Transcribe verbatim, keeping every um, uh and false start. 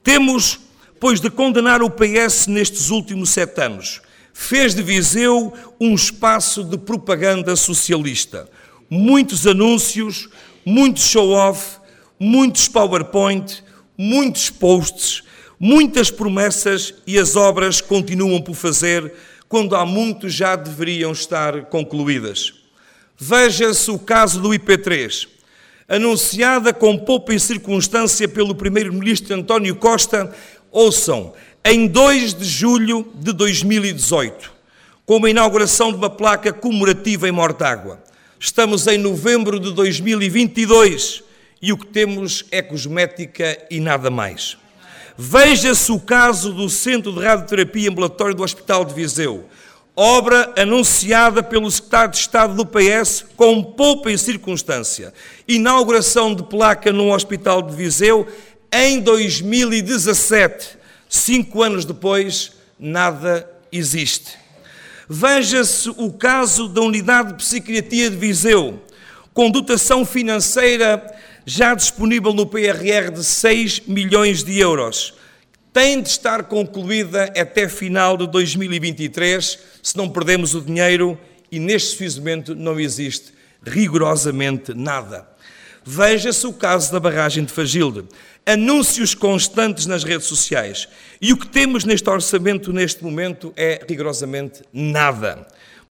Temos, pois, de condenar o P S nestes últimos sete anos. Fez de Viseu um espaço de propaganda socialista. Muitos anúncios, muitos show-off, muitos PowerPoint, muitos posts, muitas promessas e as obras continuam por fazer quando há muitos já deveriam estar concluídas. Veja-se o caso do I P três. Anunciada com pompa e circunstância pelo primeiro-ministro António Costa, ouçam, em dois de julho de dois mil e dezoito, com a inauguração de uma placa comemorativa em Mortágua. Estamos em novembro de dois mil e vinte e dois e o que temos é cosmética e nada mais. Veja-se o caso do Centro de Radioterapia Ambulatório do Hospital de Viseu, obra anunciada pelo secretário de Estado do P S com pompa e circunstância. Inauguração de placa no Hospital de Viseu em dois mil e dezassete. Cinco anos depois, nada existe. Veja-se o caso da Unidade de Psiquiatria de Viseu, com dotação financeira já disponível no P R R de seis milhões de euros. Tem de estar concluída até final de dois mil e vinte e três, se não perdemos o dinheiro, e neste precisamente não existe rigorosamente nada. Veja-se o caso da barragem de Fagilde. Anúncios constantes nas redes sociais. E o que temos neste orçamento neste momento é rigorosamente nada.